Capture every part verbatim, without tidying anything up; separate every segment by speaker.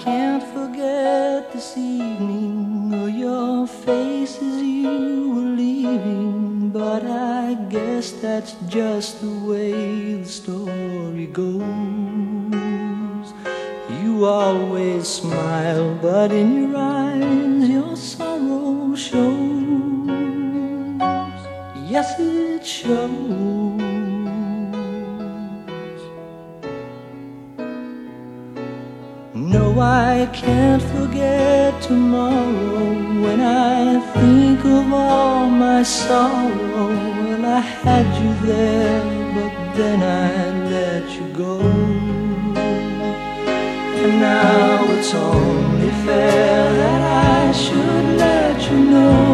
Speaker 1: can't forget this evening or your face as you were leaving, but I guess that's just the way the story goes. You always smile, but in your eyes your sorrow shows. Yes, it shows. No, I can't forget tomorrow when I think of all my sorrow. Well, I had you there, but then I let you go. And now it's only fair that I should let you know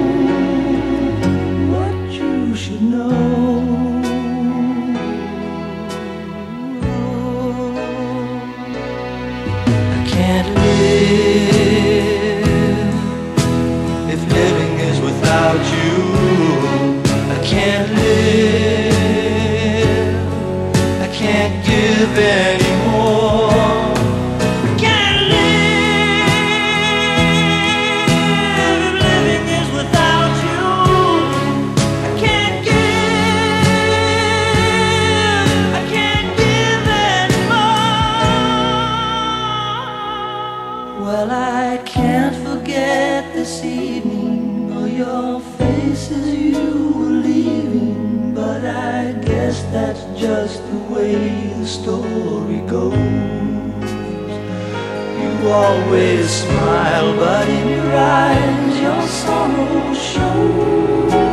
Speaker 1: what you should know. Can't live if living is without you. I can't live, I can't give anymore. I can't live if living is without you. I can't give, I can't give anymore. Well, I can't forget this evening or your face as you were leaving, but I guess that's just the way the story goes. You always smile, but in your eyes your sorrow shows.